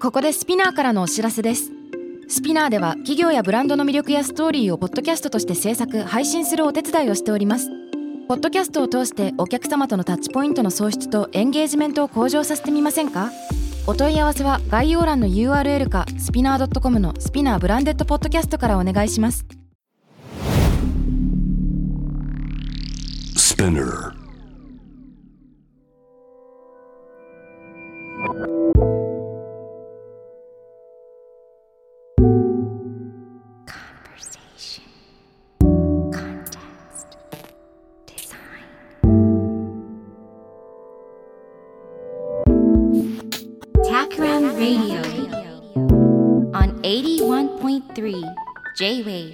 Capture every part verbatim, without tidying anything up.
ここでスピナーからのお知らせです。スピナーでは企業やブランドの魅力やストーリーをポッドキャストとして制作・配信するお手伝いをしております。ポッドキャストを通してお客様とのタッチポイントの創出とエンゲージメントを向上させてみませんか？お問い合わせは概要欄の ユーアールエル かスピナー ドットコム のスピナーブランデッドポッドキャストからお願いします。スピナー Radio on エイティワンポイントスリー J-Wave。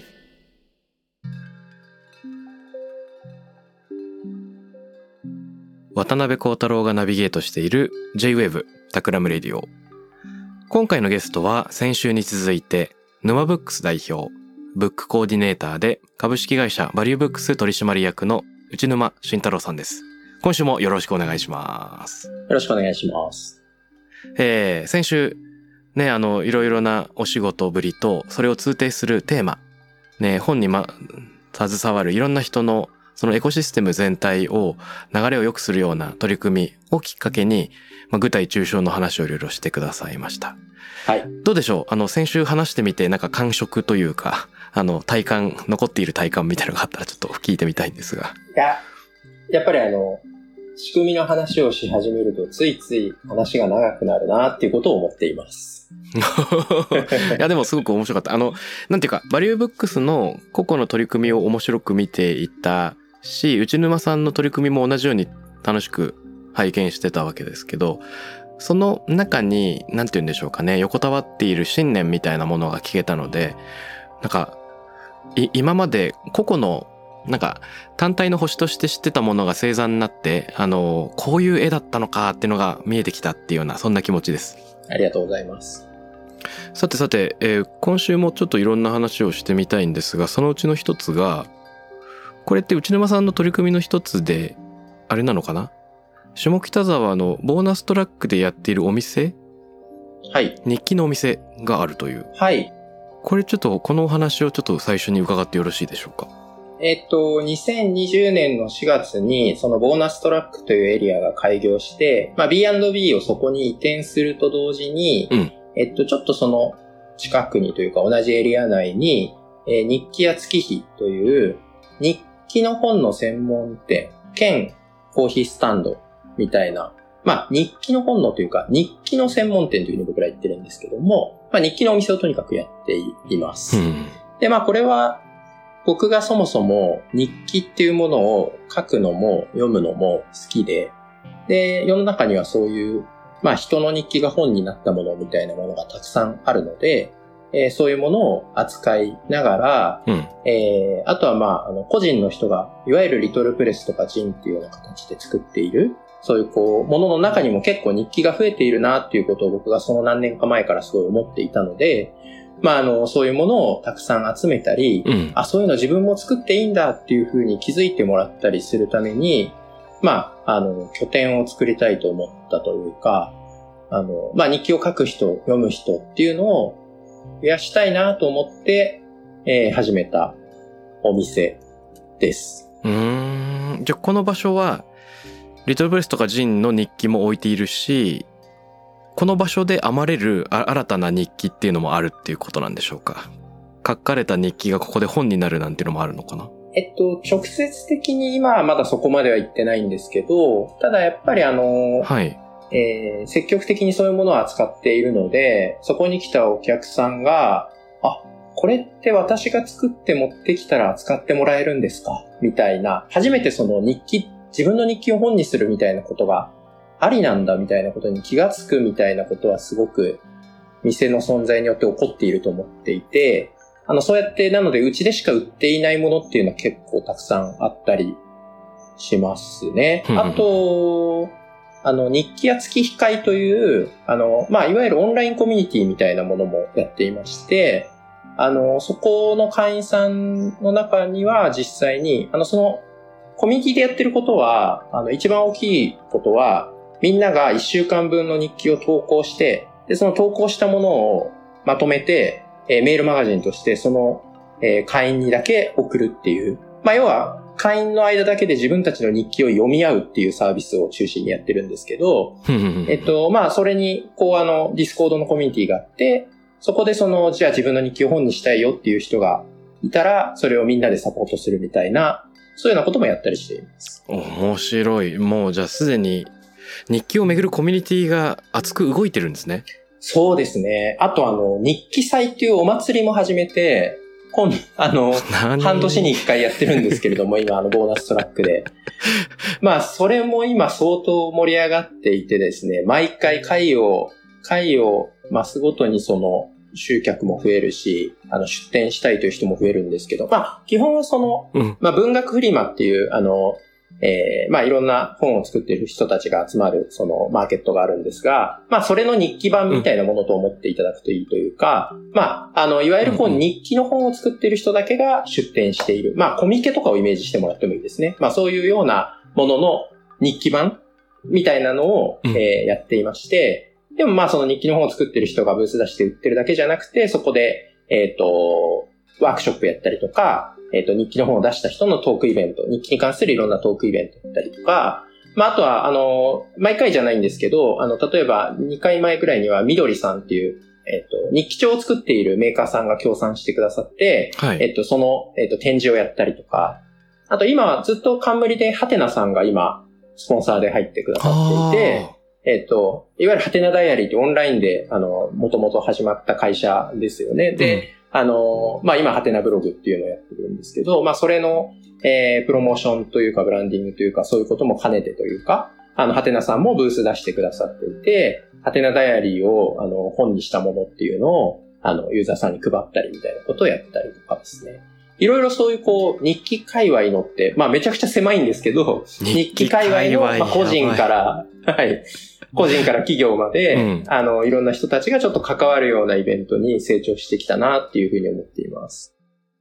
渡辺幸太郎がナビゲートしている J-Wave タクラムレディオ。今回のゲストは先週に続いて沼ブックス代表、ブックコーディネーターで株式会社バリューブックス取締役の内沼慎太郎さんです。今週もよろしくお願いします。 よろしくお願いします。 えー、先週ね、あのいろいろなお仕事ぶりとそれを通底するテーマ、ね、本にま携わるいろんな人のそのエコシステム全体を流れを良くするような取り組みをきっかけに、まあ、具体抽象の話をいろいろしてくださいました。 はい。 どうでしょう、あの先週話してみてなんか感触というか、あの体感、残っている体感みたいなのがあったらちょっと聞いてみたいんですが。 いや、やっぱりあの仕組みの話をし始めるとついつい話が長くなるなっていうことを思っています。 いやでもすごく面白かった。あのなんていうかバリューブックスの個々の取り組みを面白く見ていたし、内沼さんの取り組みも同じように楽しく拝見してたわけですけど、その中になんていうんでしょうかね、横たわっている信念みたいなものが聞けたので、なんかい今まで個々のなんか単体の星として知ってたものが星座になって、あのこういう絵だったのかっていうのが見えてきたっていうようなそんな気持ちです。 ありがとうございます。 さてさて、えー、今週もちょっといろんな話をしてみたいんですが、そのうちの一つが、これって内沼さんの取り組みの一つであれなのかな、下北沢のボーナストラックでやっているお店、 はい、 日記のお店があるという。 はい。 これちょっとこのお話をちょっと最初に伺ってよろしいでしょうか。 えっと、にせんにじゅうねんのしがつに、そのボーナストラックというエリアが開業して、まあ ビーアンドビー をそこに移転すると同時に、うん、えっと、ちょっとその近くにというか同じエリア内に、えー、日記や月日という日記の本の専門店兼コーヒースタンドみたいな、まあ日記の本のというか日記の専門店というふうに僕ら言ってるんですけども、まあ日記のお店をとにかくやっています。うん、で、まあこれは僕がそもそも日記っていうものを書くのも読むのも好きで、で、世の中にはそういう、まあ人の日記が本になったものみたいなものがたくさんあるので、えー、そういうものを扱いながら、うん、えー、あとはまあ、あの個人の人が、いわゆるリトルプレスとかジンっていうような形で作っている、そういうこう、ものの中にも結構日記が増えているなっていうことを僕がその何年か前からすごい思っていたので、まあ、あの、そういうものをたくさん集めたり、うん、あ、そういうの自分も作っていいんだっていうふうに気づいてもらったりするために、まあ、あの、拠点を作りたいと思ったというか、あの、まあ、日記を書く人、読む人っていうのを増やしたいなと思って、えー、始めたお店です。 うーん。じゃあ、この場所は、リトルプレスとかジンの日記も置いているし、この場所で編まれる新たな日記っていうのもあるっていうことなんでしょうか。書かれた日記がここで本になるなんていうのもあるのかな。 えっと、直接的に今はまだそこまでは言ってないんですけど、ただやっぱりあの、はい、えー、積極的にそういうものを扱っているので、そこに来たお客さんが、あ、これって私が作って持ってきたら扱ってもらえるんですかみたいな、初めてその日記、自分の日記を本にするみたいなことがありなんだみたいなことに気がつくみたいなことはすごく店の存在によって起こっていると思っていて、あの、そうやってなのでうちでしか売っていないものっていうのは結構たくさんあったりしますね。あと、あの、日記や月日会という、あの、まあ、いわゆるオンラインコミュニティみたいなものもやっていまして、あの、そこの会員さんの中には実際に、あの、その、コミュニティでやってることは、あの、一番大きいことは、みんなが一週間分の日記を投稿して、 で、その投稿したものをまとめて、えー、メールマガジンとしてその、えー、会員にだけ送るっていう。まあ、要は、会員の間だけで自分たちの日記を読み合うっていうサービスを中心にやってるんですけど、えっと、まあ、それに、こう、あの、ディスコードのコミュニティがあって、そこでその、じゃあ自分の日記を本にしたいよっていう人がいたら、それをみんなでサポートするみたいな、そういうようなこともやったりしています。 面白い。もう、じゃあすでに、日記をめぐるコミュニティが熱く動いてるんですね。 そうですね。あと、あの、日記祭っていうお祭りも始めて、今あの、半年に一回やってるんですけれども、今、あの、ボーナストラックで。まあ、それも今相当盛り上がっていてですね、毎回回を、回を増すごとにその、集客も増えるし、あの、出展したいという人も増えるんですけど、まあ、基本はその、うん、まあ、文学フリマっていう、あの、えー、まあいろんな本を作っている人たちが集まるそのマーケットがあるんですが、まあそれの日記版みたいなものと思っていただくといいというか、うん、まああのいわゆるこう日記の本を作っている人だけが出展している、まあコミケとかをイメージしてもらってもいいですね。まあそういうようなものの日記版みたいなのを、うん、えー、やっていまして、でもまあその日記の本を作っている人がブース出して売ってるだけじゃなくて、そこでえっとワークショップやったりとか、えっと、日記の本を出した人のトークイベント、日記に関するいろんなトークイベントだったりとか、まあ、あとは、あの、毎回じゃないんですけど、あの、例えばにかいまえくらいには、みどりさんっていう、えっと、日記帳を作っているメーカーさんが協賛してくださって、はい、えっと、その、えっと、展示をやったりとか、あと今、ずっと冠で、ハテナさんが今、スポンサーで入ってくださっていて、えっと、いわゆるハテナダイアリーってオンラインで、あの、もともと始まった会社ですよね。で、うん、あの、まあ、今、ハテナブログっていうのをやってるんですけど、まあ、それの、えー、プロモーションというか、ブランディングというか、そういうことも兼ねてというか、あの、ハテナさんもブース出してくださっていて、ハテナダイアリーを、あの、本にしたものっていうのを、あの、ユーザーさんに配ったりみたいなことをやったりとかですね。いろいろそういう、こう、日記界隈のって、まあ、めちゃくちゃ狭いんですけど、日記界隈の、まあ、個人から、はい。個人から企業まで、うん、あの、いろんな人たちがちょっと関わるようなイベントに成長してきたなっていうふうに思っています。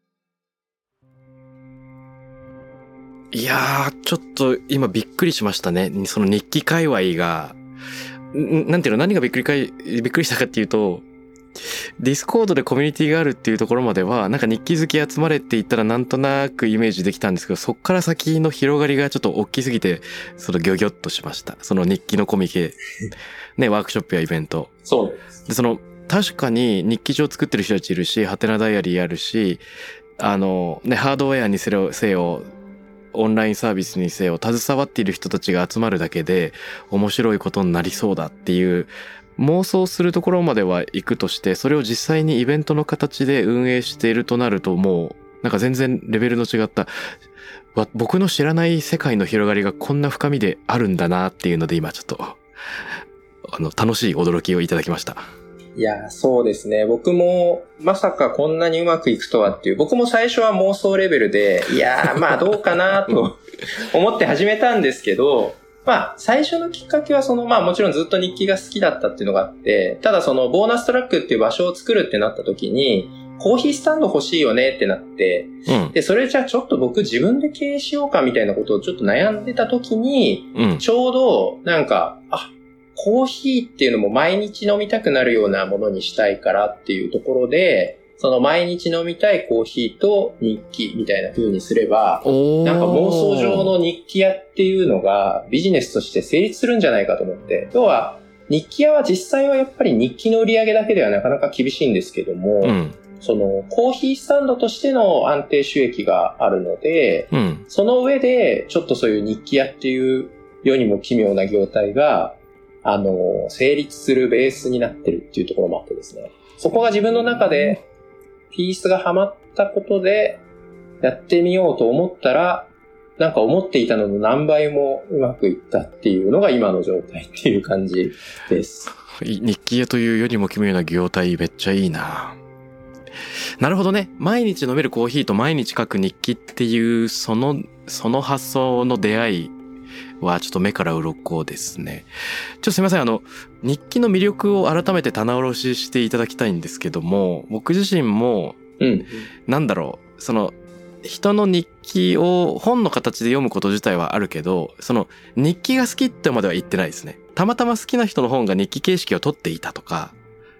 いやー、ちょっと今びっくりしましたね。その日記界隈が、なんていうの、何がびっくりかい、びっくりしたかっていうと、ディスコードでコミュニティがあるっていうところまでは、なんか日記好き集まれって言ったらなんとなくイメージできたんですけど、そっから先の広がりがちょっと大きすぎて、そのギョギョッとしました。その日記のコミケ、ね、ワークショップやイベント。 そうです。 で、その、確かに日記帳作ってる人たちいるし、ハテナダイアリーあるし、あの、ね、ハードウェアにせよ、せよ、オンラインサービスにせよ、携わっている人たちが集まるだけで、面白いことになりそうだっていう、妄想するところまでは行くとして、それを実際にイベントの形で運営しているとなると、もうなんか全然レベルの違った僕の知らない世界の広がりがこんな深みであるんだなっていうので、今ちょっとあの楽しい驚きをいただきました。 いや、そうですね。僕もまさかこんなにうまくいくとはっていう、僕も最初は妄想レベルで、いやまあどうかなと思って始めたんですけど、まあ、最初のきっかけはその、まあもちろんずっと日記が好きだったっていうのがあって、ただそのボーナストラックっていう場所を作るってなった時に、コーヒースタンド欲しいよねってなって、うん、で、それじゃあちょっと僕自分で経営しようかみたいなことをちょっと悩んでた時に、うん、ちょうどなんか、あ、コーヒーっていうのも毎日飲みたくなるようなものにしたいからっていうところで、その毎日飲みたいコーヒーと日記みたいな風にすれば、なんか妄想上の日記屋っていうのがビジネスとして成立するんじゃないかと思って、要は日記屋は実際はやっぱり日記の売り上げだけではなかなか厳しいんですけども、うん、そのコーヒースタンドとしての安定収益があるので、うん、その上でちょっとそういう日記屋っていう世にも奇妙な業態が、あの、成立するベースになってるっていうところもあってですね、そこが自分の中でピースがはまったことでやってみようと思ったら、なんか思っていたのの何倍もうまくいったっていうのが今の状態っていう感じです。 日記屋というよりも奇妙な業態、めっちゃいいな。なるほどね。毎日飲めるコーヒーと毎日書く日記っていうそのその発想の出会いはちょっと目から鱗ですね。ちょっとすいません、あの日記の魅力を改めて棚卸ししていただきたいんですけども、僕自身も、うん、なんだろう、その人の日記を本の形で読むこと自体はあるけど、その日記が好きってまでは言ってないですね。たまたま好きな人の本が日記形式を取っていたとか、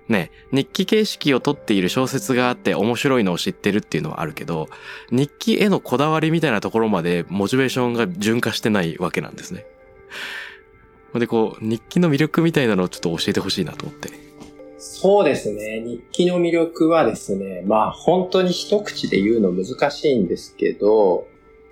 ね、日記形式をとっている小説があって面白いのを知ってるっていうのはあるけど、日記へのこだわりみたいなところまでモチベーションが順化してないわけなんですね。で、こう、日記の魅力みたいなのをちょっと教えてほしいなと思って。 そうですね。日記の魅力はですね、まあ本当に一口で言うの難しいんですけど、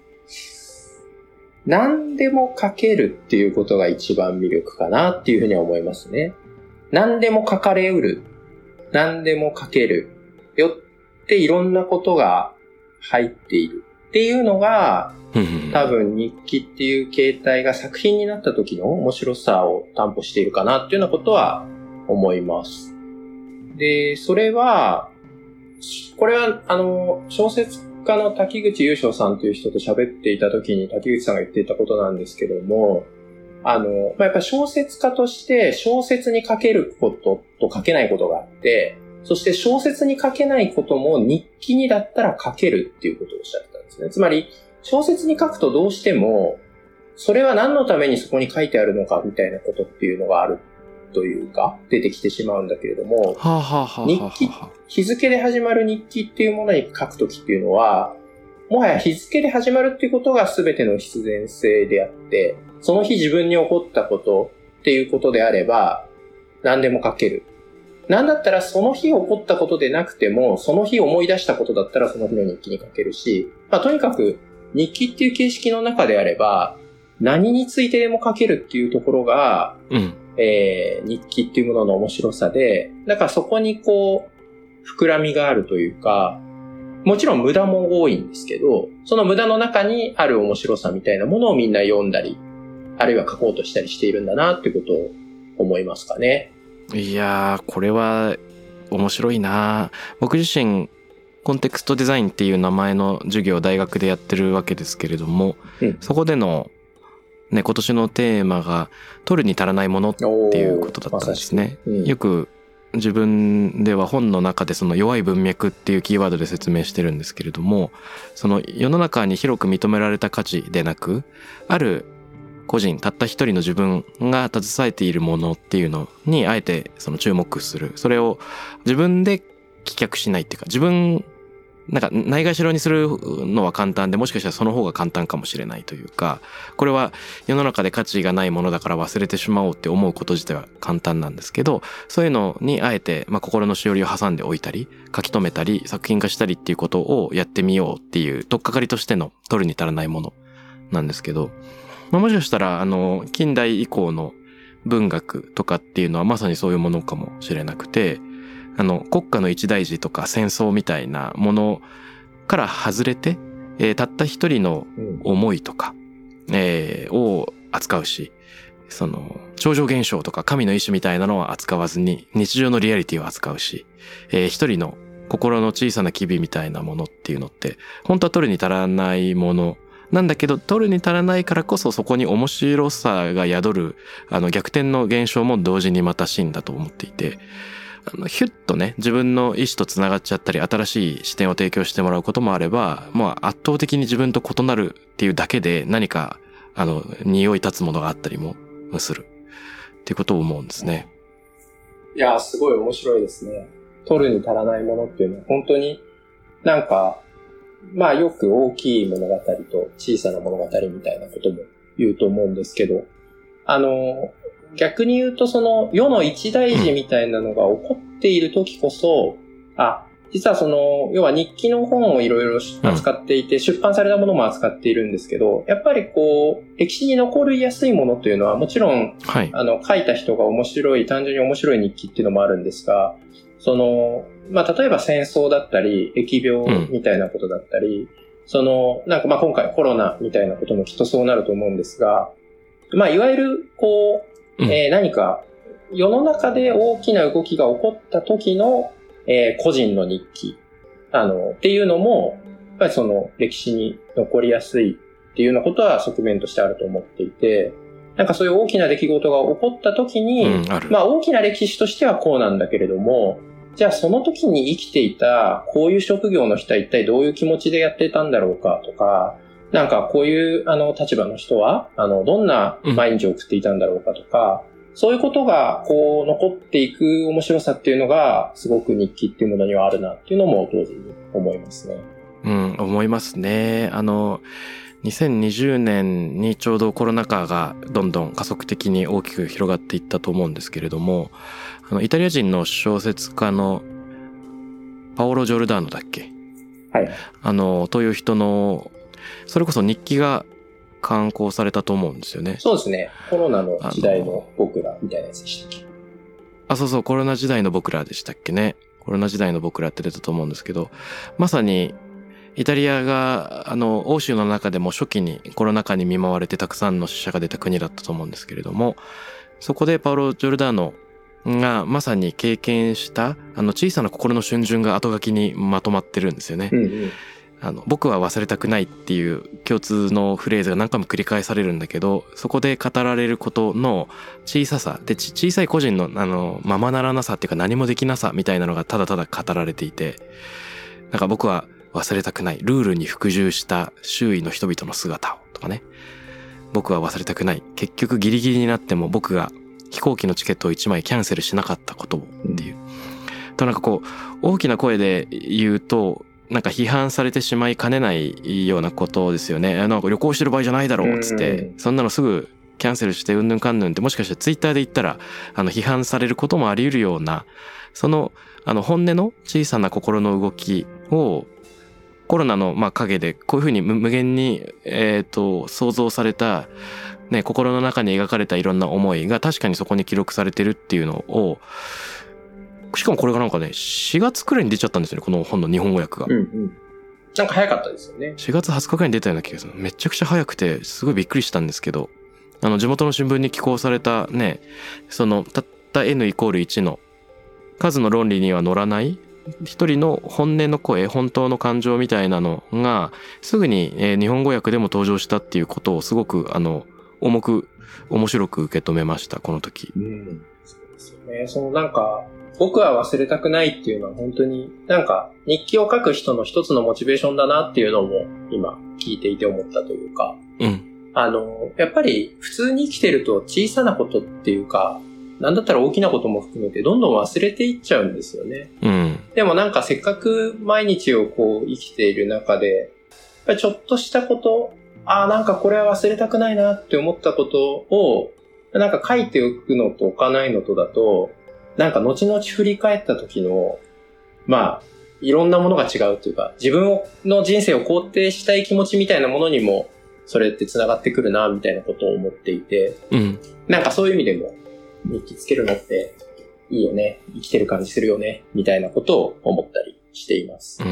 何でも書けるっていうことが一番魅力かなっていうふうには思いますね。何でも書かれうる。何でも書ける。よっていろんなことが入っているっていうのが、多分日記っていう形態が作品になった時の面白さを担保しているかなっていうようなことは思います。で、それは、これはあの、小説家の滝口優勝さんという人と喋っていた時に滝口さんが言っていたことなんですけども、あの、まあ、やっぱり小説家として小説に書けることと書けないことがあって、そして小説に書けないことも日記にだったら書けるっていうことをおっしゃってたんですね。つまり、小説に書くとどうしても、それは何のためにそこに書いてあるのかみたいなことっていうのがあるというか、出てきてしまうんだけれども、日記、日付で始まる日記っていうものに書くときっていうのは、もはや日付で始まるっていうことが全ての必然性であって、その日自分に起こったことっていうことであれば、何でも書ける。なんだったらその日起こったことでなくても、その日思い出したことだったらその日の日記に書けるし、まあとにかく日記っていう形式の中であれば、何についてでも書けるっていうところが、うんえー、日記っていうものの面白さで、だからそこにこう、膨らみがあるというか、もちろん無駄も多いんですけど、その無駄の中にある面白さみたいなものをみんな読んだり、あるいは書こうとしたりしているんだなっていうことを思いますかね。 いやー、これは面白いな。僕自身、コンテクストデザインっていう名前の授業を大学でやってるわけですけれども、うん、そこでのね、今年のテーマが取るに足らないものっていうことだったんですね。うん、よく自分では本の中でその弱い文脈っていうキーワードで説明してるんですけれども、その世の中に広く認められた価値でなく、ある個人たった一人の自分が携えているものっていうのにあえてその注目する。それを自分で棄却しないっていうか、自分なんかないがしろにするのは簡単で、もしかしたらその方が簡単かもしれないというか、これは世の中で価値がないものだから忘れてしまおうって思うこと自体は簡単なんですけど、そういうのにあえてまあ心のしおりを挟んでおいたり、書き留めたり作品化したりっていうことをやってみようっていう取っかかりとしての取るに足らないものなんですけど、まあ、もしかしたらあの近代以降の文学とかっていうのはまさにそういうものかもしれなくて、あの国家の一大事とか戦争みたいなものから外れて、えー、たった一人の思いとか、うんえー、を扱うし、その超常現象とか神の意志みたいなのは扱わずに日常のリアリティを扱うし、えー、一人の心の小さな機微みたいなものっていうのって本当は取るに足らないものなんだけど、取るに足らないからこそそこに面白さが宿るあの逆転の現象も同時にまた真だと思っていて、あのヒュッとね自分の意思とつながっちゃったり新しい視点を提供してもらうこともあれば、まあ圧倒的に自分と異なるっていうだけで何かあの匂い立つものがあったりもするっていうことを思うんですね。 いやすごい面白いですね。取るに足らないものっていうのは本当になんかまあよく大きい物語と小さな物語みたいなことも言うと思うんですけど、あの逆に言うとその世の一大事みたいなのが起こっている時こそ、あ、実はその要は日記の本をいろいろ扱っていて、出版されたものも扱っているんですけど、やっぱりこう歴史に残りやすいものというのはもちろん、はい、あの書いた人が面白い単純に面白い日記っていうのもあるんですが、そのまあ例えば戦争だったり疫病みたいなことだったり、うん、そのなんかまあ今回コロナみたいなこともきっとそうなると思うんですが、まあいわゆるこうえー、何か世の中で大きな動きが起こった時の、えー、個人の日記あのっていうのもやっぱりその歴史に残りやすいっていうようなことは側面としてあると思っていて、なんかそういう大きな出来事が起こった時に、うん、まあ大きな歴史としてはこうなんだけれども、じゃあその時に生きていたこういう職業の人は一体どういう気持ちでやっていたんだろうかとか、なんかこういうあの立場の人はあのどんな毎日を送っていたんだろうかとか、うん、 そういうことがこう残っていく面白さっていうのがすごく日記っていうものにはあるなっていうのも同時に思いますね。 うん、思いますね。あの、にせんにじゅうねんにちょうどコロナ禍がどんどん加速的に大きく広がっていったと思うんですけれども、あのイタリア人の小説家のパオロ・ジョルダーノだっけ？ はい。 あの、という人の、それこそ日記が刊行されたと思うんですよね。 そうですね。コロナの時代の僕らみたいなやつでしたっけ？ あ、そうそう、コロナ時代の僕らでしたっけね。コロナ時代の僕らって出たと思うんですけど、まさにイタリアが、あの、欧州の中でも初期にコロナ禍に見舞われてたくさんの死者が出た国だったと思うんですけれども、そこでパオロ・ジョルダーノがまさに経験したあの小さな心の逡巡が後書きにまとまってるんですよね。 うんうん、 あの僕は忘れたくないっていう共通のフレーズが何回も繰り返されるんだけど、そこで語られることの小ささで、小さい個人のあのままならなさっていうか何もできなさみたいなのがただただ語られていて、なんか僕は忘れたくない、ルールに服従した周囲の人々の姿をとかね、僕は忘れたくない、結局ギリギリになっても僕が飛行機のチケットをいちまいキャンセルしなかったことをっていう、となんかこう大きな声で言うとなんか批判されてしまいかねないようなことですよね。なんか旅行してる場合じゃないだろうっつって、そんなのすぐキャンセルしてうんぬんかんぬんって、もしかしてツイッターで言ったらあの批判されることもあり得るような、そのあの本音の小さな心の動きをコロナのまあ陰でこういうふうに無限にえっと想像されたね、心の中に描かれたいろんな思いが確かにそこに記録されてるっていうのを、しかもこれがなんかねしがつくらいに出ちゃったんですよね、この本の日本語訳が。 うんうん、なんか早かったですよね。 しがつはつかくらいに出たような気がする。めちゃくちゃ早くてすごいびっくりしたんですけど、あの地元の新聞に寄稿されたね、そのたった N イコールいちの数の論理には乗らない一人の本音の声、本当の感情みたいなのがすぐに、えー、日本語訳でも登場したっていうことをすごくあの重く面白く受け止めました、この時。 うん、そうですよね。そのなんか僕は忘れたくないっていうのは本当になんか日記を書く人の一つのモチベーションだなっていうのも今聞いていて思ったというか、 うん、 あのやっぱり普通に生きてると小さなことっていうか、なんだったら大きなことも含めてどんどん忘れていっちゃうんですよね。 うん、でもなんかせっかく毎日をこう生きている中で、やっぱりちょっとしたこと、ああなんかこれは忘れたくないなって思ったことをなんか書いておくのと置かないのとだと、なんか後々振り返った時のまあいろんなものが違うというか、自分の人生を肯定したい気持ちみたいなものにもそれって繋がってくるなみたいなことを思っていて、 うん、 なんかそういう意味でも日記つけるのっていいよね、生きてる感じするよねみたいなことを思ったりしています。 うん、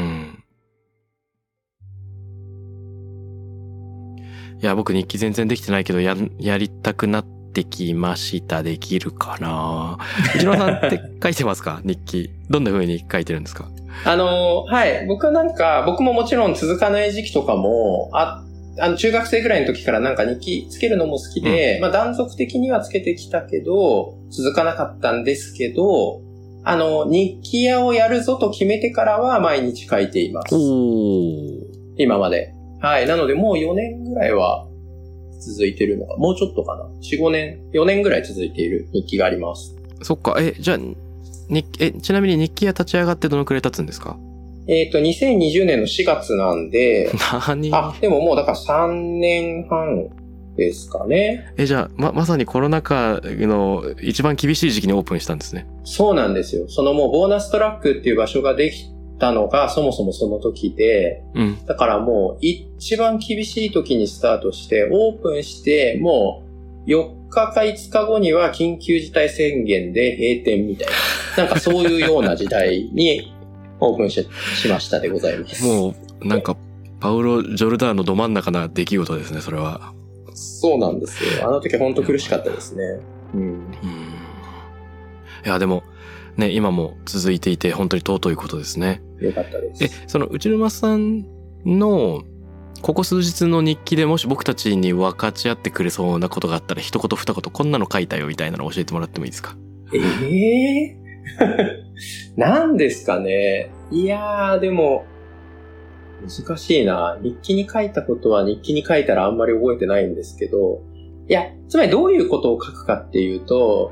いや僕日記全然できてないけど や, やりたくなってきました。できるかな。内野さんって書いてますか？日記どんな風に書いてるんですか？ あのはい僕はなんか僕ももちろん続かない時期とかもああの中学生ぐらいの時からなんか日記つけるのも好きで、うん、まあ断続的にはつけてきたけど続かなかったんですけど、あの日記屋をやるぞと決めてからは毎日書いています。 おー、 今まで。はい。なのでもうよねんぐらいは続いてるのか、もうちょっとかな。よん、ごねん、よねんぐらい続いている日記があります。 そっか。え、じゃあ、にえ、ちなみに日記屋立ち上がってどのくらい経つんですか？ えっと、にせんにじゅうねんのしがつなんで、 何？ あ、でももうだからさんねんはんですかね。 え、じゃあ、ま、まさにコロナ禍の一番厳しい時期にオープンしたんですね。 そうなんですよ。そのもうボーナストラックっていう場所ができたのがそもそもその時で、 うん、 だからもう一番厳しい時にスタートしてオープンしてもうよっかかいつかごには緊急事態宣言で閉店みたいな、なんかそういうような時代にオープン し, しましたでございます。 もうなんかパウロ・ジョルダーのど真ん中な出来事ですね、それは。 そうなんですよ。あの時は本当苦しかったですね。うん。うん、 いやでもね、今も続いていて本当に尊いことですね。 よかったです。 え、その内沼さんのここ数日の日記でもし僕たちに分かち合ってくれそうなことがあったら一言二言こんなの書いたよみたいなの教えてもらってもいいですか？ ええー、何ですかね。いやーでも難しいな。日記に書いたことは日記に書いたらあんまり覚えてないんですけど、いや、つまりどういうことを書くかっていうと、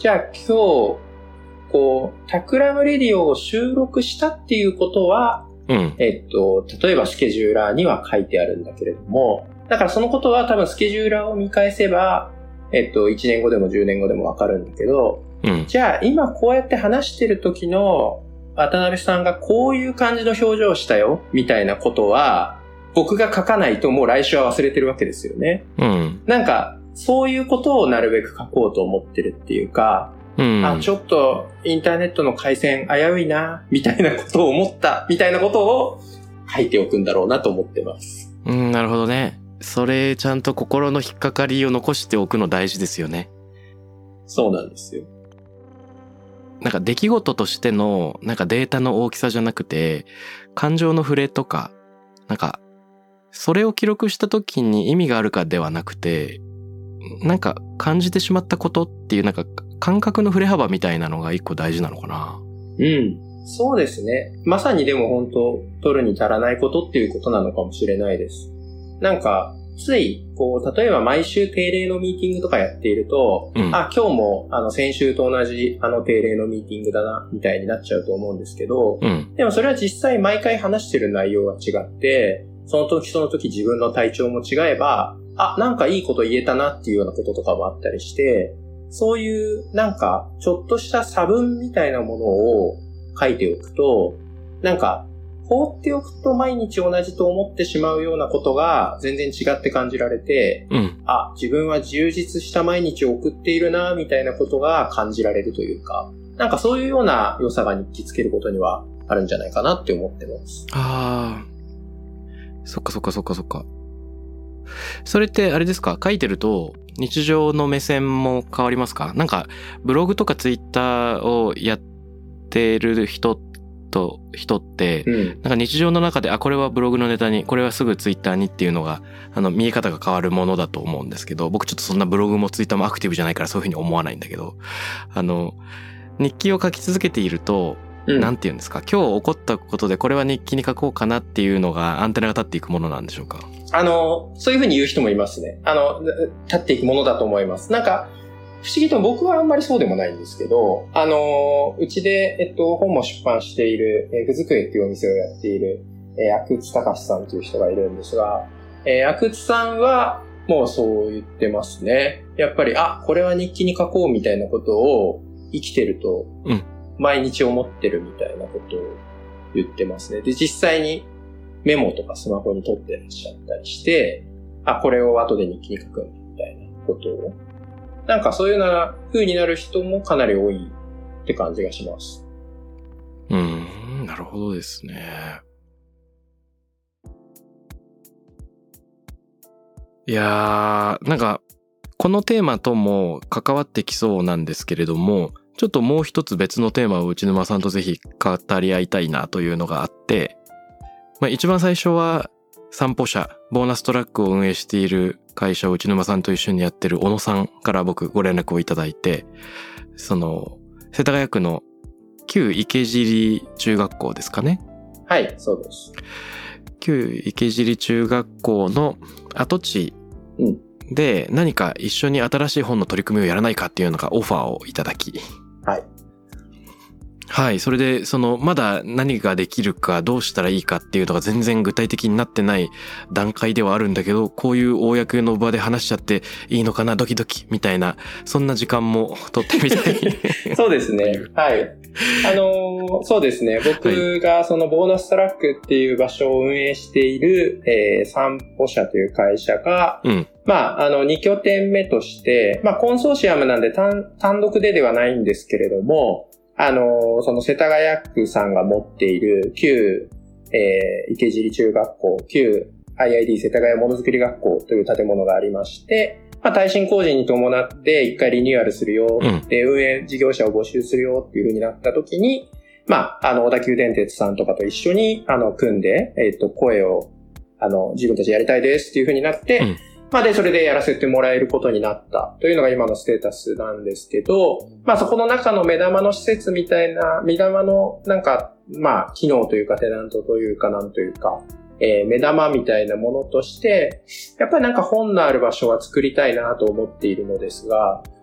じゃあ今日、こう、タクラムレディオを収録したっていうことは、 うん、 えっと、例えばスケジューラーには書いてあるんだけれども、だからそのことは多分スケジューラーを見返せば、えっと、いちねんごでもじゅうねんごでもわかるんだけど、 うん、 じゃあ今こうやって話してる時の渡辺さんがこういう感じの表情をしたよ、みたいなことは、僕が書かないともう来週は忘れてるわけですよね。 うん。 なんか、そういうことをなるべく書こうと思ってるっていうか、 うん、 あ、ちょっとインターネットの回線危ういな、みたいなことを思った、みたいなことを書いておくんだろうなと思ってます。 うん、なるほどね。それちゃんと心の引っかかりを残しておくの大事ですよね。 そうなんですよ。 なんか出来事としてのなんかデータの大きさじゃなくて、感情の触れとか、なんかそれを記録した時に意味があるかではなくて、なんか感じてしまったことっていうなんか感覚の振れ幅みたいなのが一個大事なのかな。 うん。そうですね。まさにでも本当、取るに足らないことっていうことなのかもしれないです。なんか、つい、こう、例えば毎週定例のミーティングとかやっていると、うん、あ、今日も、あの、先週と同じ、あの定例のミーティングだな、みたいになっちゃうと思うんですけど、 うん、 でもそれは実際毎回話してる内容が違って、その時その時自分の体調も違えば、あ、なんかいいこと言えたなっていうようなこととかもあったりして、そういうなんかちょっとした差分みたいなものを書いておくと、なんか放っておくと毎日同じと思ってしまうようなことが全然違って感じられて、 うん、 あ、自分は充実した毎日を送っているなみたいなことが感じられるというか、なんかそういうような良さが日記つけることにはあるんじゃないかなって思ってます。 ああ、そっかそっかそっかそっか。それってあれですか、書いてると日常の目線も変わりますか？なんかブログとかツイッターをやってる人と人って、 うん、 なんか日常の中で、あ、これはブログのネタに、これはすぐツイッターにっていうのが、あの見え方が変わるものだと思うんですけど、僕ちょっとそんなブログもツイッターもアクティブじゃないからそういうふうに思わないんだけど、あの日記を書き続けていると、うん、なんていうんですか、今日起こったことでこれは日記に書こうかなっていうのがアンテナが立っていくものなんでしょうか？ あの、そういうふうに言う人もいますね。あの、立っていくものだと思います。なんか、不思議と僕はあんまりそうでもないんですけど、あの、うちで、えっと、本も出版している、えー、ふずくえっていうお店をやっている、えー、阿久津隆さんという人がいるんですが、えー、阿久津さんは、もうそう言ってますね。やっぱり、あ、これは日記に書こうみたいなことを生きてると、毎日思ってるみたいなことを言ってますね。で、実際にメモとかスマホに撮ってらっしゃったりして、あ、これを後で日記に書くみたいなことを。なんかそういうような風になる人もかなり多いって感じがします。 うーん、なるほどですね。いやー、なんかこのテーマとも関わってきそうなんですけれども、ちょっともう一つ別のテーマを内沼さんとぜひ語り合いたいなというのがあって、まあ、一番最初は散歩社、ボーナストラックを運営している会社を内沼さんと一緒にやってる小野さんから僕ご連絡をいただいて、その世田谷区の旧池尻中学校ですかね。 はい、そうです。 旧池尻中学校の跡地で何か一緒に新しい本の取り組みをやらないかっていうのがオファーをいただき、 はい。 はい。それで、その、まだ何ができるか、どうしたらいいかっていうのが全然具体的になってない段階ではあるんだけど、こういう公の場で話しちゃっていいのかな、ドキドキみたいな、そんな時間も取ってみたい。 そうですね。はい。あのー、そうですね。僕がそのボーナストラックっていう場所を運営している、えー、散歩社という会社が、 うん、 まあ、あの、に拠点目として、まあ、コンソーシアムなんで単、単独でではないんですけれども、あの、その世田谷区さんが持っている旧、えー、池尻中学校、旧 アイアイディー 世田谷ものづくり学校という建物がありまして、まあ、耐震工事に伴って一回リニューアルするよ、うん、で、運営事業者を募集するよっていう風になった時に、まあ、あの、小田急電鉄さんとかと一緒に、あの、組んで、えっと、声を、あの、自分たちやりたいですっていう風になって、うんまあで、それでやらせてもらえることになったというのが今のステータスなんですけど、まあそこの中の目玉の施設みたいな、目玉のなんか、まあ機能というかテナントというかなんというか、えー、目玉みたいなものとして、やっぱりなんか本のある場所は作りたいなと思っているのですが、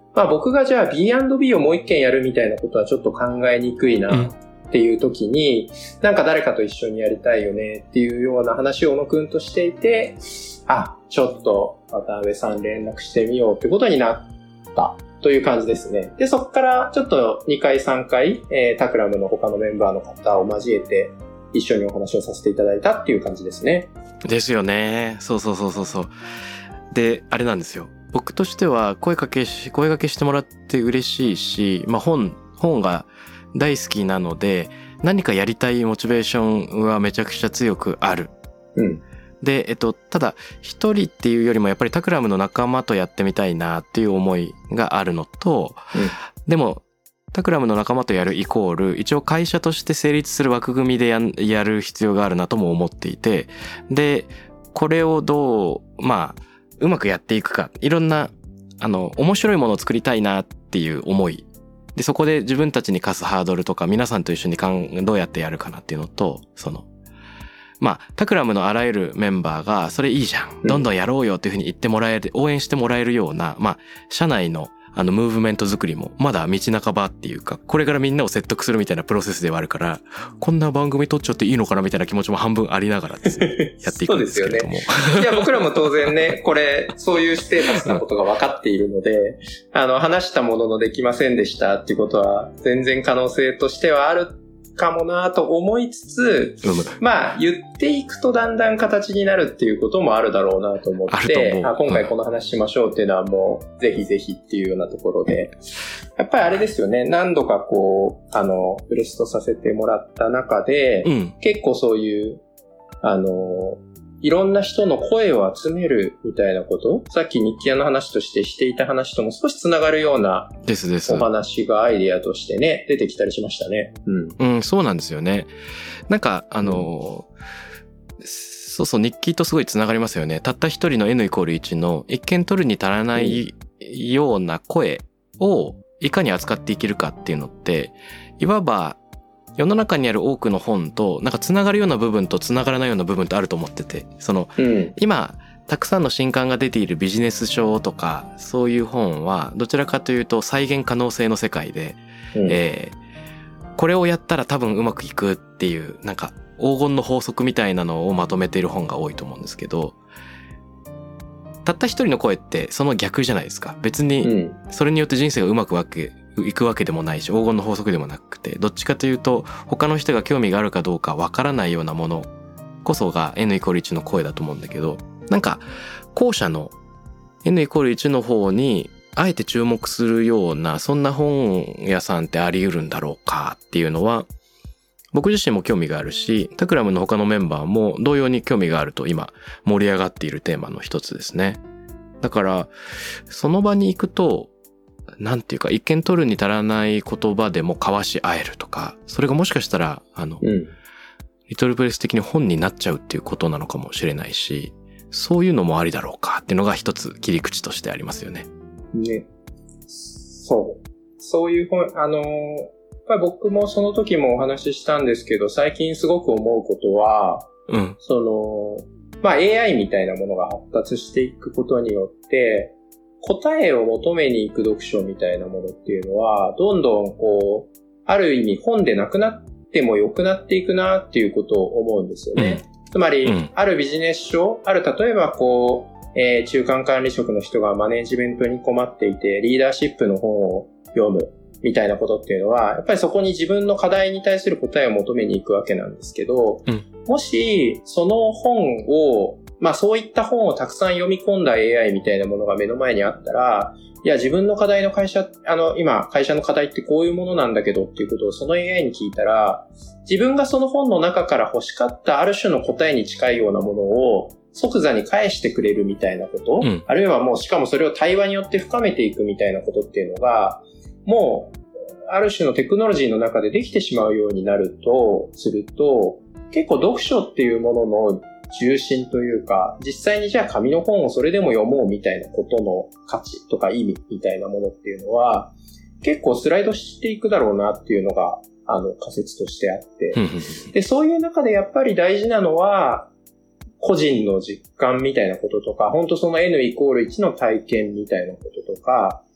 まあ僕がじゃあ ビーアンドビー をもう一件やるみたいなことはちょっと考えにくいなっていう時に、うん、なんか誰かと一緒にやりたいよねっていうような話を小野くんとしていて、あ、ちょっと渡辺さん連絡してみようってことになったという感じですね。で、そこからちょっとにかいさんかい、えー、タクラムの他のメンバーの方を交えて一緒にお話をさせていただいたっていう感じですね。 ですよね。そうそうそうそうそう。で、あれなんですよ。僕としては声かけし、声かけしてもらって嬉しいし、まあ本、本が大好きなので、何かやりたいモチベーションはめちゃくちゃ強くある。 うん。 で、えっと、ただ、一人っていうよりもやっぱりタクラムの仲間とやってみたいなっていう思いがあるのと、うん、でも、タクラムの仲間とやるイコール、一応会社として成立する枠組みで や, やる必要があるなとも思っていて、で、これをどう、まあ、うまくやっていくか、いろんな、あの、面白いものを作りたいなっていう思い。で、そこで自分たちに課すハードルとか、皆さんと一緒にかんどうやってやるかなっていうのと、その、まあ、タクラムのあらゆるメンバーが、それいいじゃん。どんどんやろうよっていうふうに言ってもらえる、応援してもらえるような、まあ、社内の、あの、ムーブメント作りも、まだ道半ばっていうか、これからみんなを説得するみたいなプロセスではあるから、こんな番組撮っちゃっていいのかなみたいな気持ちも半分ありながらですね、やっていくんですけれども。そうですよね。 いや、僕らも当然ね、これ、そういうステータスなことが分かっているので、あの、話したもののできませんでしたっていうことは、全然可能性としてはあるかもなと思いつつ、うん、まあ言っていくとだんだん形になるっていうこともあるだろうなと思って、あ、今回この話しましょうっていうのはもうぜひぜひっていうようなところで、やっぱりあれですよね、何度かこうあのブレストさせてもらった中で、うん、結構そういうあのいろんな人の声を集めるみたいなこと、さっき日記屋の話としてしていた話とも少しつながるようなお話がアイデアとしてね、出てきたりしましたね。 うん。うん、そうなんですよね。なんか、あの、うん、そうそう、日記とすごいつながりますよね。たった一人の N イコールいちの一見取るに足らないような声をいかに扱っていけるかっていうのって、いわば、世の中にある多くの本となんかつながるような部分とつながらないような部分ってあると思ってて、その、うん、今たくさんの新刊が出ているビジネス書とかそういう本はどちらかというと再現可能性の世界で、うん、えー、これをやったら多分うまくいくっていうなんか黄金の法則みたいなのをまとめている本が多いと思うんですけど、たった一人の声ってその逆じゃないですか。別にそれによって人生がうまくわけ行くわけでもないし、黄金の法則でもなくて、どっちかというと他の人が興味があるかどうかわからないようなものこそが N イコールいちの声だと思うんだけど、なんか後者の N イコールいちの方にあえて注目するようなそんな本屋さんってあり得るんだろうかっていうのは僕自身も興味があるし、タクラムの他のメンバーも同様に興味があると今盛り上がっているテーマの一つですね。だからその場に行くとなんていうか一見取るに足らない言葉でも交わし合えるとか、それがもしかしたらあの、うん、リトルプレス的に本になっちゃうっていうことなのかもしれないし、そういうのもありだろうかっていうのが一つ切り口としてありますよね。 ね、そう、そういう本、あのやっぱり僕もその時もお話ししたんですけど、最近すごく思うことは、うん、そのまあ エーアイ みたいなものが発達していくことによって。答えを求めに行く読書みたいなものっていうのは、どんどんこう、ある意味本でなくなっても良くなっていくなっていうことを思うんですよね。うん、つまり、うん、あるビジネス書、ある例えばこう、えー、中間管理職の人がマネジメントに困っていて、リーダーシップの本を読むみたいなことっていうのは、やっぱりそこに自分の課題に対する答えを求めに行くわけなんですけど、うん、もし、その本をまあそういった本をたくさん読み込んだ エーアイ みたいなものが目の前にあったら、いや自分の課題の会社、あの今会社の課題ってこういうものなんだけどっていうことをその エーアイ に聞いたら、自分がその本の中から欲しかったある種の答えに近いようなものを即座に返してくれるみたいなこと、うん、あるいはもうしかもそれを対話によって深めていくみたいなことっていうのが、もうある種のテクノロジーの中でできてしまうようになるとすると、結構読書っていうものの重心というか、実際にじゃあ紙の本をそれでも読もうみたいなことの価値とか意味みたいなものっていうのは結構スライドしていくだろうなっていうのがあの仮説としてあって、でそういう中でやっぱり大事なのは個人の実感みたいなこととか、本当その N イコールいちの体験みたいなこととか、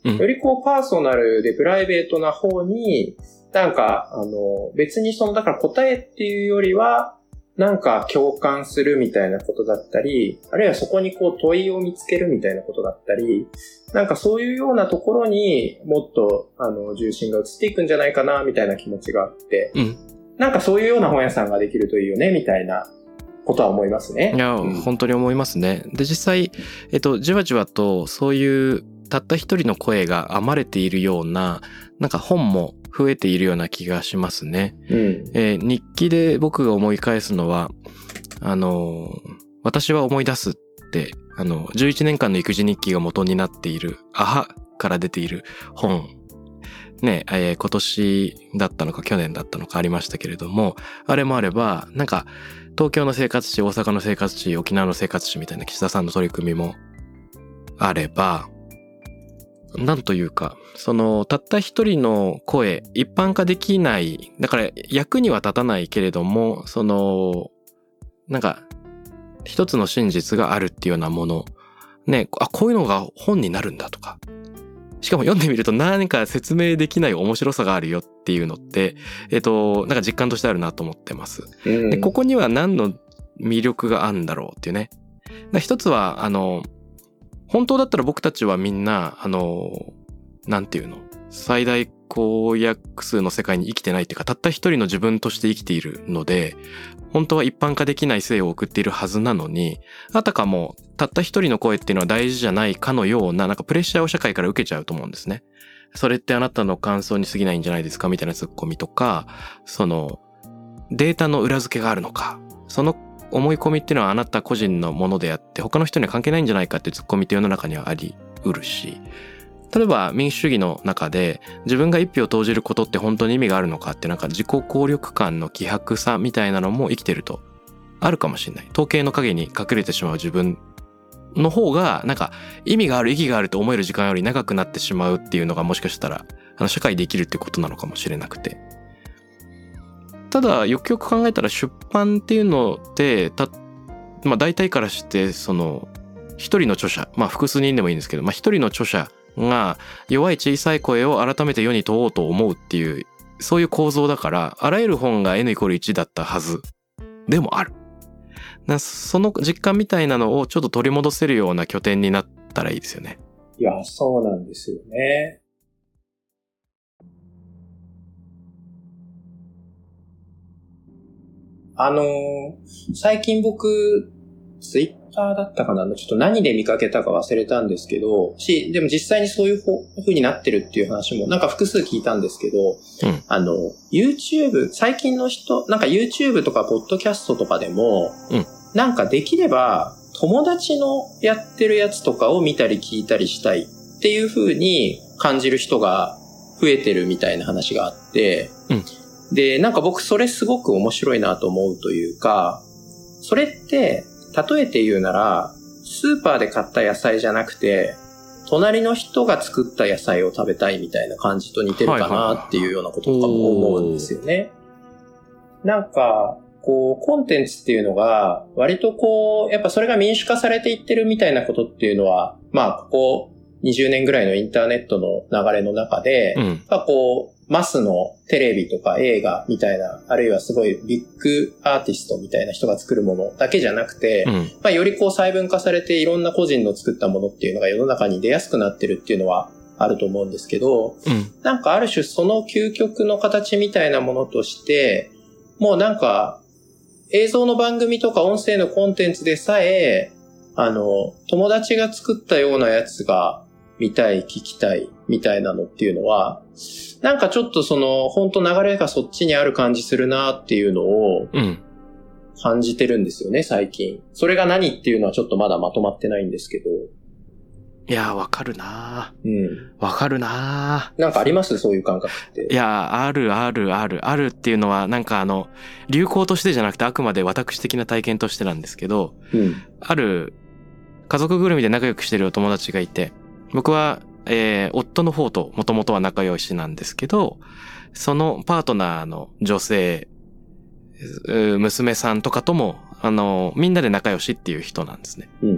うん、 よりこうパーソナルでプライベートな方に、なんか、あの、別にその、だから答えっていうよりは、なんか共感するみたいなことだったり、あるいはそこにこう問いを見つけるみたいなことだったり、なんかそういうようなところにもっと、あの、重心が移っていくんじゃないかな、みたいな気持ちがあって、 うん、 なんかそういうような本屋さんができるといいよね、みたいなことは思いますね。 いや、うん、本当に思いますね。で、実際、えっと、じわじわとそういうたった一人の声が編まれているような、なんか本も増えているような気がしますね。 うんえー、日記で僕が思い返すのは、あの、私は思い出すって、あの、じゅういちねんかんの育児日記が元になっている、アハから出ている本、ね、えー、今年だったのか去年だったのかありましたけれども、あれもあれば、なんか、東京の生活史、大阪の生活史、沖縄の生活史みたいな岸田さんの取り組みもあれば、なんというか、その、たった一人の声、一般化できない、だから役には立たないけれども、その、なんか、一つの真実があるっていうようなもの、ね、あ、こういうのが本になるんだとか、しかも読んでみると何か説明できない面白さがあるよっていうのって、えっと、なんか実感としてあるなと思ってます。 うん、 で、ここには何の魅力があるんだろうっていうね。一つは、あの、本当だったら僕たちはみんな、あの、なんていうの、最大公約数の世界に生きてないっていうか、たった一人の自分として生きているので、本当は一般化できない生を送っているはずなのに、あたかもたった一人の声っていうのは大事じゃないかのような、なんかプレッシャーを社会から受けちゃうと思うんですね。それってあなたの感想に過ぎないんじゃないですかみたいなツッコミとか、その、データの裏付けがあるのか、その思い込みっていうのはあなた個人のものであって他の人には関係ないんじゃないかっていうツッコミって世の中にはあり得るし、例えば民主主義の中で自分が一票を投じることって本当に意味があるのかって、なんか自己効力感の希薄さみたいなのも生きてるとあるかもしれない。統計の陰に隠れてしまう自分の方がなんか意味がある意義があると思える時間より長くなってしまうっていうのがもしかしたらあの社会で生きるってことなのかもしれなくて、ただよくよく考えたら出版っていうのってた、まあ、大体からしてその一人の著者、まあ複数人でもいいんですけど、まあ、一人の著者が弱い小さい声を改めて世に問おうと思うっていうそういう構造だから、あらゆる本が N イコールいちだったはずでもある。その実感みたいなのをちょっと取り戻せるような拠点になったらいいですよね。 いや、そうなんですよね。あのー、最近僕、ツイッターだったかな、ちょっと何で見かけたか忘れたんですけど、し、でも実際にそういう風になってるっていう話もなんか複数聞いたんですけど、 うん、 あの、YouTube、最近の人、なんか YouTube とかポッドキャストとかでも、 うん、 なんかできれば友達のやってるやつとかを見たり聞いたりしたいっていう風に感じる人が増えてるみたいな話があって、 うんで、なんか僕それすごく面白いなと思うというか、それって例えて言うならスーパーで買った野菜じゃなくて隣の人が作った野菜を食べたいみたいな感じと似てるかなっていうようなこととかも思うんですよね。なんかこうコンテンツっていうのが割とこうやっぱそれが民主化されていってるみたいなことっていうのは、まあここにじゅうねんぐらいのインターネットの流れの中で、 うん、 まあこうマスのテレビとか映画みたいな、あるいはすごいビッグアーティストみたいな人が作るものだけじゃなくて、 うん、 まあよりこう細分化されていろんな個人の作ったものっていうのが世の中に出やすくなってるっていうのはあると思うんですけど、 うん、 なんかある種その究極の形みたいなものとして、もうなんか映像の番組とか音声のコンテンツでさえ、あの、友達が作ったようなやつが見たい、聞きたいみたいなのっていうのは、なんかちょっとその本当流れがそっちにある感じするなっていうのを感じてるんですよね、うん、最近。それが何っていうのはちょっとまだまとまってないんですけど。 いやー、わかるなー。 うん。 わかるなー。 なんかあります？そういう感覚って。 いや、あるあるある。あるっていうのは、なんかあの、流行としてじゃなくてあくまで私的な体験としてなんですけど、 うん、 ある家族ぐるみで仲良くしてるお友達がいて、僕は、えー、夫の方ともともとは仲良しなんですけど、そのパートナーの女性、娘さんとかとも、あの、みんなで仲良しっていう人なんですね。 うん、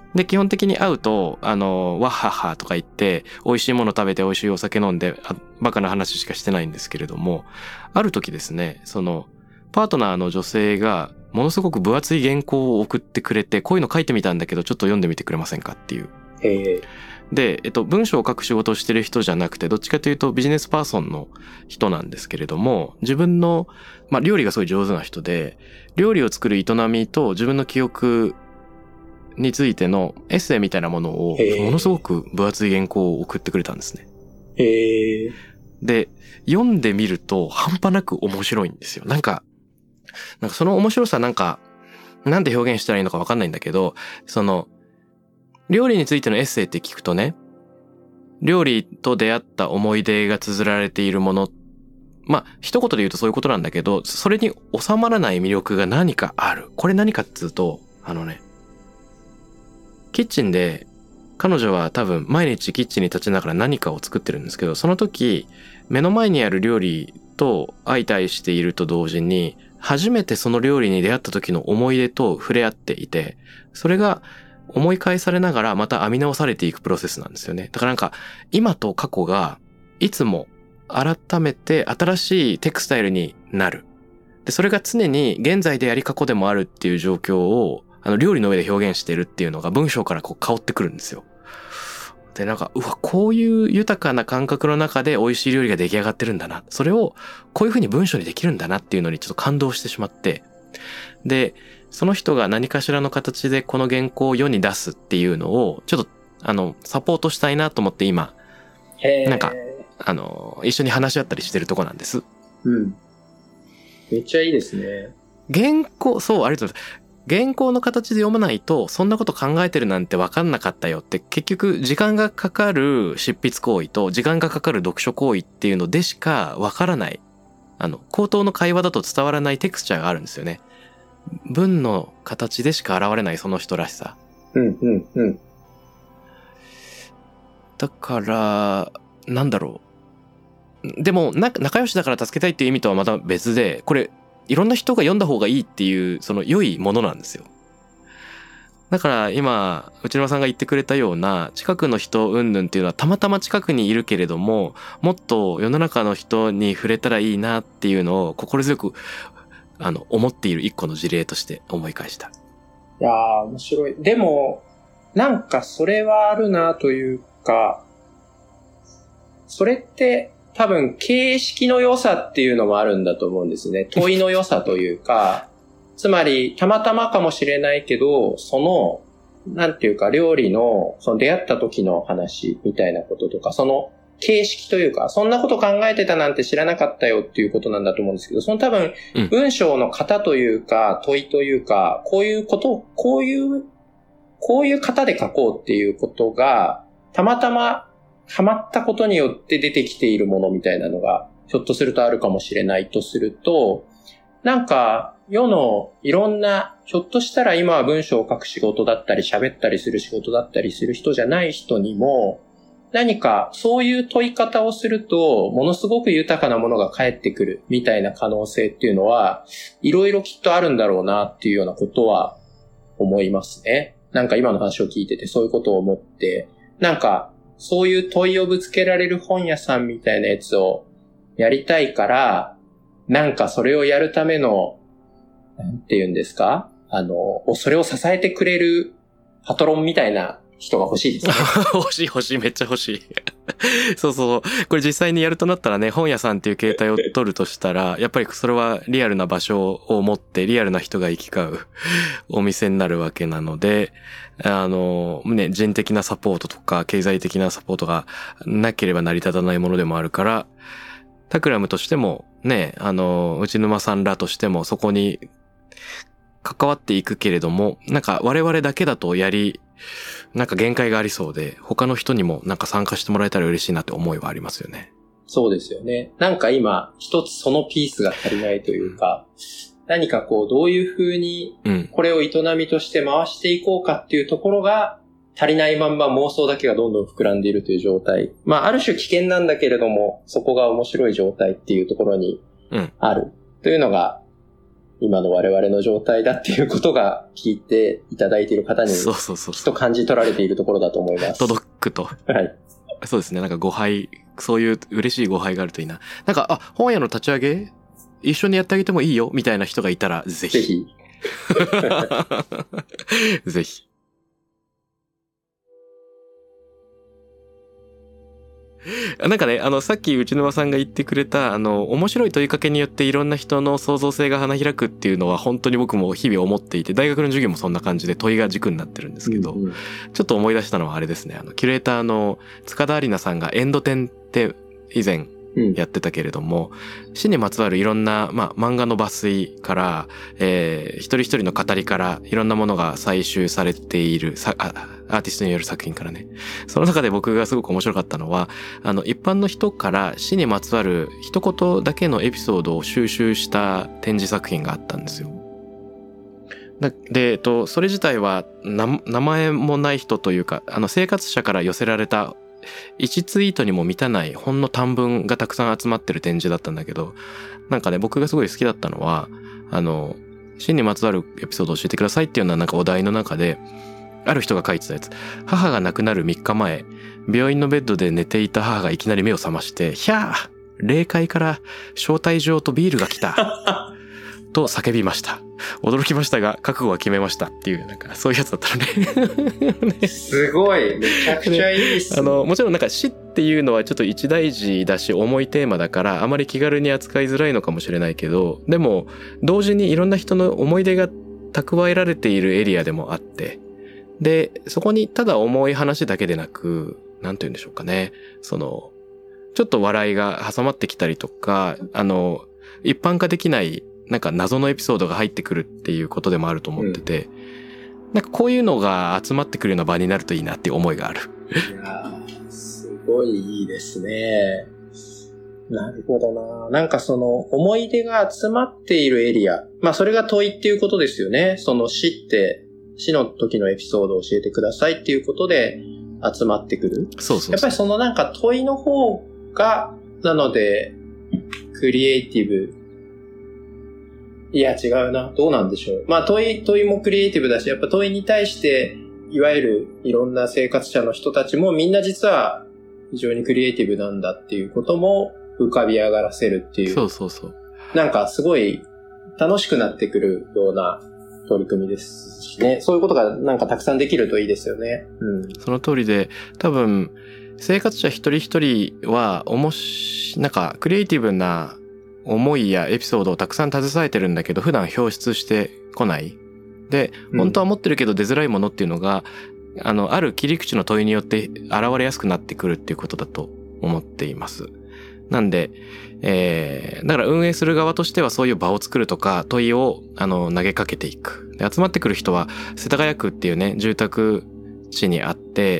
で、基本的に会うと、あの、わっはっはとか言って、美味しいもの食べて美味しいお酒飲んで、あバカな話しかしてないんですけれども、ある時ですね、その、パートナーの女性が、ものすごく分厚い原稿を送ってくれて、こういうの書いてみたんだけど、ちょっと読んでみてくれませんかっていう。 へー。 で、えっと、文章を書く仕事をしてる人じゃなくて、どっちかというとビジネスパーソンの人なんですけれども、自分の、まあ、料理がすごい上手な人で、料理を作る営みと自分の記憶についてのエッセイみたいなものを、ものすごく分厚い原稿を送ってくれたんですね。 へー。 で、読んでみると半端なく面白いんですよ。なんか、なんかその面白さなんか、なんで表現したらいいのかわかんないんだけど、その、料理についてのエッセイって聞くとね、料理と出会った思い出が綴られているもの、まあ、一言で言うとそういうことなんだけど、それに収まらない魅力が何かある。これ何かっつうと、あのね、キッチンで彼女は多分毎日キッチンに立ちながら何かを作ってるんですけど、その時目の前にある料理と相対していると同時に初めてその料理に出会った時の思い出と触れ合っていて、それが思い返されながらまた編み直されていくプロセスなんですよね。だからなんか今と過去がいつも改めて新しいテクスタイルになる。で、それが常に現在であり過去でもあるっていう状況をあの料理の上で表現してるっていうのが文章からこう香ってくるんですよ。で、なんか、うわ、こういう豊かな感覚の中で美味しい料理が出来上がってるんだな。それをこういう風に文章にできるんだなっていうのにちょっと感動してしまって。で、その人が何かしらの形でこの原稿を世に出すっていうのをちょっとあのサポートしたいなと思って今、なんか、あの、一緒に話し合ったりしてるとこなんです。 うん。めっちゃいいですね。 原稿、そう、ありがとうございます。原稿の形で読まないとそんなこと考えてるなんて分かんなかったよって、結局時間がかかる執筆行為と時間がかかる読書行為っていうのでしか分からない、あの口頭の会話だと伝わらないテクスチャーがあるんですよね。文の形でしか現れないその人らしさ。 うんうんうん。 だからなんだろう。でもな仲良しだから助けたいっていう意味とはまた別で、これいろんな人が読んだ方がいいっていうその良いものなんですよ。だから今内沼さんが言ってくれたような近くの人云々っていうのはたまたま近くにいるけれども、もっと世の中の人に触れたらいいなっていうのを心強くあの思っている一個の事例として思い返した。 いやー面白い。でもなんかそれはあるなというか、それって多分形式の良さっていうのもあるんだと思うんですね。問いの良さというか、つまりたまたまかもしれないけど、そのなんていうか料理のその出会った時の話みたいなこととか、その形式というか、そんなこと考えてたなんて知らなかったよっていうことなんだと思うんですけど、その多分文章の型というか問いというか、こういうこと、こういうこういう型で書こうっていうことがたまたまハマったことによって出てきているものみたいなのがひょっとするとあるかもしれないとすると、なんか世のいろんな、ひょっとしたら今は文章を書く仕事だったり喋ったりする仕事だったりする人じゃない人にも、何かそういう問い方をするとものすごく豊かなものが返ってくるみたいな可能性っていうのはいろいろきっとあるんだろうなっていうようなことは思いますね。なんか今の話を聞いててそういうことを思って、なんかそういう問いをぶつけられる本屋さんみたいなやつをやりたいから、なんかそれをやるための、なんて言うんですか？あの、それを支えてくれるパトロンみたいな人が欲しいですね。 欲しい欲しい、めっちゃ欲しい。そうそう。これ実際にやるとなったらね、本屋さんっていう形態を取るとしたら、やっぱりそれはリアルな場所を持ってリアルな人が行き交うお店になるわけなので、あの、ね、人的なサポートとか経済的なサポートがなければ成り立たないものでもあるから、タクラムとしてもね、あの、内沼さんらとしてもそこに関わっていくけれども、なんか我々だけだとやり、なんか限界がありそうで、他の人にもなんか参加してもらえたら嬉しいなって思いはありますよね。 そうですよね。なんか今一つそのピースが足りないというか、うん、何かこうどういう風にこれを営みとして回していこうかっていうところが足りないまんま妄想だけがどんどん膨らんでいるという状態。まあある種危険なんだけれども、そこが面白い状態っていうところにある、うん、というのが今の我々の状態だっていうことが聞いていただいている方に、 そうそうそう。 きっと感じ取られているところだと思います。 届くと。 はい。 そうですね。なんか誤配、そういう嬉しい誤配があるといいな。なんか、あ、本屋の立ち上げ一緒にやってあげてもいいよみたいな人がいたら、ぜひ。 ぜひ。 ぜひ。なんかね、あの、さっき内沼さんが言ってくれた、あの、面白い問いかけによっていろんな人の創造性が花開くっていうのは本当に僕も日々思っていて、大学の授業もそんな感じで問いが軸になってるんですけど、うんうん、ちょっと思い出したのはあれですね、あの、キュレーターの塚田有奈さんがエンド展って以前やってたけれども、うん、死にまつわるいろんな、まあ、漫画の抜粋から、えー、一人一人の語りからいろんなものが採集されている、さあアーティストによる作品からね。その中で僕がすごく面白かったのは、あの、一般の人から死にまつわる一言だけのエピソードを収集した展示作品があったんですよ。で、えっと、それ自体は名前もない人というか、あの、生活者から寄せられたいちツイートにも満たないほんの短文がたくさん集まってる展示だったんだけど、なんかね、僕がすごい好きだったのは、あの、死にまつわるエピソードを教えてくださいっていうようななんかお題の中で、ある人が書いてたやつ。母が亡くなるみっかまえ、病院のベッドで寝ていた母がいきなり目を覚まして、ひゃー霊界から招待状とビールが来たと叫びました。驚きましたが、覚悟は決めましたっていう、なんか、そういうやつだったのね。ねすごい。めちゃくちゃいいっすね。 あの、もちろんなんか死っていうのはちょっと一大事だし、重いテーマだから、あまり気軽に扱いづらいのかもしれないけど、でも、同時にいろんな人の思い出が蓄えられているエリアでもあって、で、そこにただ重い話だけでなく、なんて言うんでしょうかね。その、ちょっと笑いが挟まってきたりとか、あの、一般化できない、なんか謎のエピソードが入ってくるっていうことでもあると思ってて、うん、なんかこういうのが集まってくるような場になるといいなっていう思いがある。 いやー、すごいいいですね。なるほどな。なんかその思い出が集まっているエリア。まあそれが問いっていうことですよね。その死って、死の時のエピソードを教えてくださいっていうことで集まってくる。 そうそうそう。 やっぱりそのなんか問いの方が、なので、クリエイティブ。いや違うな。どうなんでしょう。まあ問い、問いもクリエイティブだし、やっぱ問いに対して、いわゆるいろんな生活者の人たちもみんな実は非常にクリエイティブなんだっていうことも浮かび上がらせるっていう。 そうそうそう。 なんかすごい楽しくなってくるような取り組みですしね。そういうことがなんかたくさんできるといいですよね。うん。 その通りで、多分、生活者一人一人は、おもし、なんか、クリエイティブな思いやエピソードをたくさん携えてるんだけど、普段表出してこない。で、本当は持ってるけど出づらいものっていうのが、うん、あの、ある切り口の問いによって現れやすくなってくるっていうことだと思っています。なんで、えー、だから運営する側としてはそういう場を作るとか問いをあの投げかけていく。で、集まってくる人は世田谷区っていうね、住宅地にあって、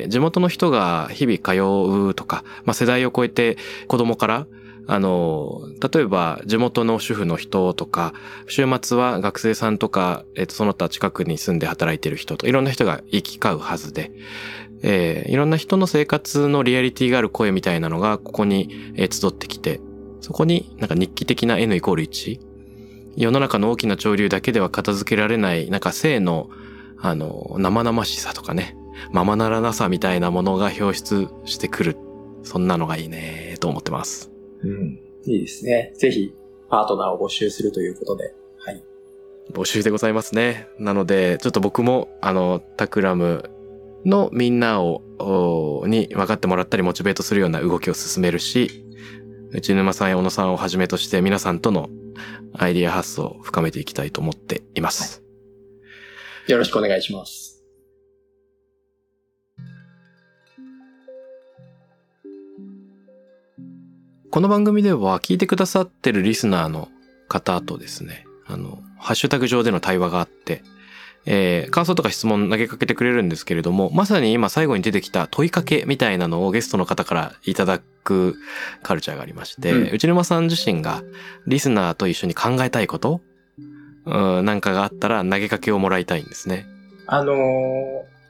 地元の人が日々通うとか、まあ世代を超えて子供から、あの、例えば地元の主婦の人とか、週末は学生さんとか、えっと、その他近くに住んで働いてる人と、いろんな人が行き交うはずで、えー、いろんな人の生活のリアリティがある声みたいなのがここに、えー、集ってきて、そこになんか日記的な N イコールいち、世の中の大きな潮流だけでは片付けられない、なんか性の、あの、生々しさとかね、ままならなさみたいなものが表出してくる。そんなのがいいねと思ってます。 うん。いいですね。ぜひ、パートナーを募集するということで。はい。 募集でございますね。なので、ちょっと僕も、あの、タクラムのみんなを、に分かってもらったりモチベートするような動きを進めるし、内沼さんや小野さんをはじめとして皆さんとのアイディア発想を深めていきたいと思っています。 はい、よろしくお願いします。 この番組では聞いてくださってるリスナーの方とですね、あの、ハッシュタグ上での対話があって、えー、感想とか質問投げかけてくれるんですけれども、まさに今最後に出てきた問いかけみたいなのをゲストの方からいただくカルチャーがありまして、うん、内沼さん自身がリスナーと一緒に考えたいこと、うん、なんかがあったら投げかけをもらいたいんですね。 あのー、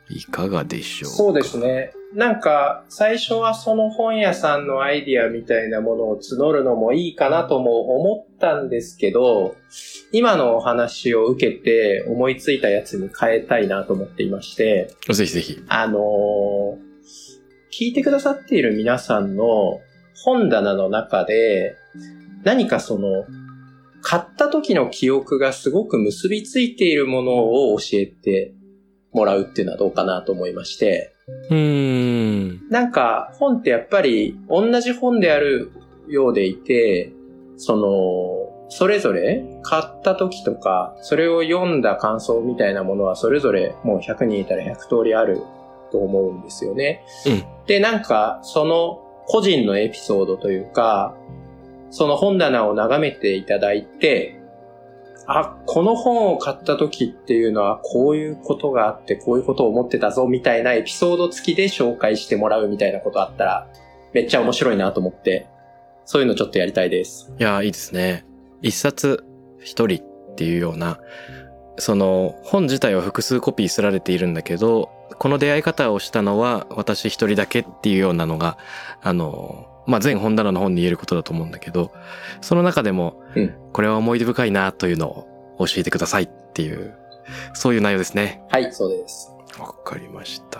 いかがでしょうか。 そうですね。なんか、最初はその本屋さんのアイディアみたいなものを募るのもいいかなとも思ったんですけど、今のお話を受けて思いついたやつに変えたいなと思っていまして。 ぜひぜひ。 あのー、聞いてくださっている皆さんの本棚の中で、何かその、買った時の記憶がすごく結びついているものを教えてもらうっていうのはどうかなと思いまして。 うーん。 なんか本ってやっぱり同じ本であるようでいて、その、それぞれ買った時とか、それを読んだ感想みたいなものはそれぞれもうひゃくにんいたらひゃく通りあると思うんですよね。 うん。 で、なんかその個人のエピソードというか、その本棚を眺めていただいて、あ、この本を買った時っていうのはこういうことがあってこういうことを思ってたぞみたいなエピソード付きで紹介してもらうみたいなことあったらめっちゃ面白いなと思って、そういうのちょっとやりたいです。 いや、いいですね。一冊一人っていうような、その本自体は複数コピーすられているんだけど、この出会い方をしたのは私一人だけっていうようなのが、あの、まあ、全本棚の本に言えることだと思うんだけど、その中でも、うん、これは思い出深いなというのを教えてくださいっていう、そういう内容ですね。 はい、そうです。 わかりました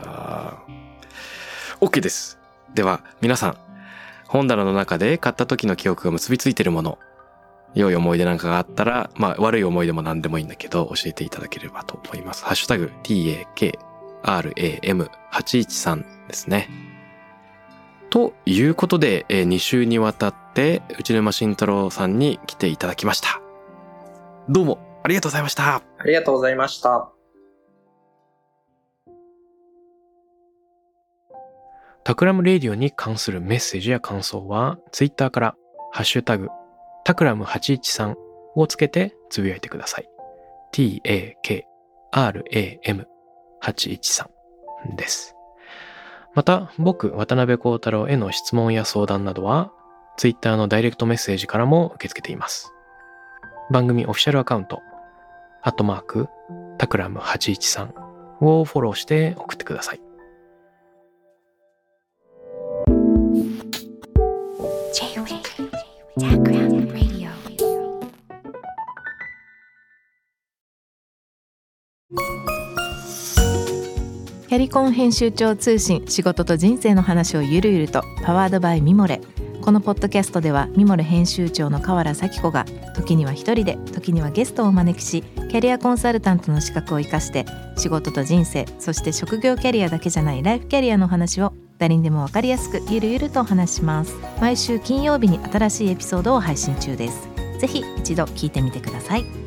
。OK です。では、皆さん、本棚の中で買った時の記憶が結びついているもの、良い思い出なんかがあったら、まあ、悪い思い出も何でもいいんだけど、教えていただければと思います。ハッシュタグ ティーエーケーアールエーエムはちいちさん ですね。ということで、えー、に週にわたって内沼慎太郎さんに来ていただきました。どうもありがとうございました。 ありがとうございました。 タクラムレディオに関するメッセージや感想はツイッターからハッシュタグタクラムはちいちさんをつけてつぶやいてください。 ティーエーケーアールエーエムはちいちさん です。また、僕、渡辺幸太郎への質問や相談などは、ツイッターのダイレクトメッセージからも受け付けています。番組オフィシャルアカウント、アットマーク、タクラムはちいちさんをフォローして送ってください。 キャリコン編集長通信、仕事と人生の話をゆるゆると、パワードバイミモレ。このポッドキャストではミモレ編集長の河原咲子が時には一人で、時にはゲストをお招きし、キャリアコンサルタントの資格を生かして仕事と人生、そして職業キャリアだけじゃないライフキャリアの話を誰にでも分かりやすくゆるゆるとお話します。毎週金曜日に新しいエピソードを配信中です。ぜひ一度聞いてみてください。